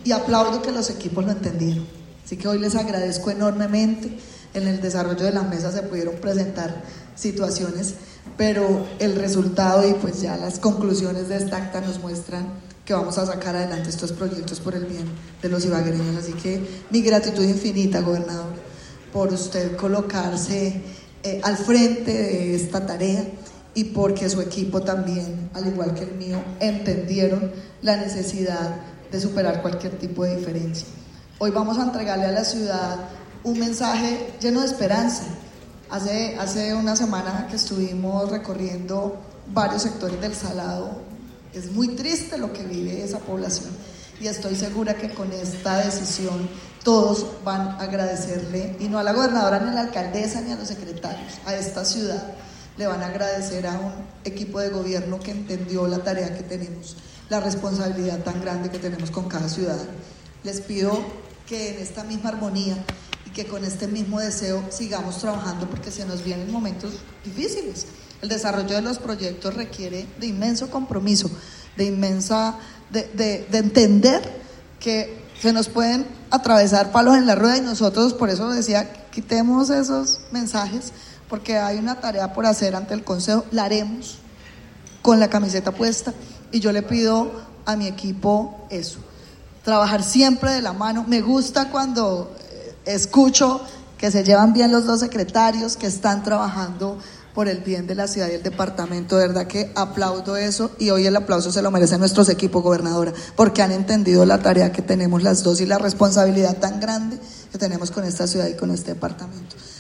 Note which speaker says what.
Speaker 1: y aplaudo que los equipos lo entendieron. Así que hoy les agradezco enormemente. En el desarrollo de la mesa se pudieron presentar situaciones, pero el resultado y pues ya las conclusiones de esta acta nos muestran que vamos a sacar adelante estos proyectos por el bien de los ibaguereños. Así que mi gratitud infinita, gobernador, por usted colocarse al frente de esta tarea y porque su equipo también, al igual que el mío, entendieron la necesidad de superar cualquier tipo de diferencia. Hoy vamos a entregarle a la ciudad un mensaje lleno de esperanza. Hace una semana que estuvimos recorriendo varios sectores del Salado, es muy triste lo que vive esa población y estoy segura que con esta decisión todos van a agradecerle, y no a la gobernadora ni a la alcaldesa ni a los secretarios, a esta ciudad le van a agradecer a un equipo de gobierno que entendió la tarea que tenemos, la responsabilidad tan grande que tenemos con cada ciudadano. Les pido que en esta misma armonía y que con este mismo deseo sigamos trabajando, porque se nos vienen momentos difíciles. El desarrollo de los proyectos requiere de inmenso compromiso, de entender que se nos pueden atravesar palos en la rueda, y nosotros, por eso decía, quitemos esos mensajes, porque hay una tarea por hacer ante el Consejo, la haremos con la camiseta puesta, y yo le pido a mi equipo eso, trabajar siempre de la mano. Me gusta cuando escucho que se llevan bien los dos secretarios, que están trabajando por el bien de la ciudad y el departamento. De verdad que aplaudo eso, y hoy el aplauso se lo merecen nuestros equipos, gobernadora, porque han entendido la tarea que tenemos las dos y la responsabilidad tan grande que tenemos con esta ciudad y con este departamento.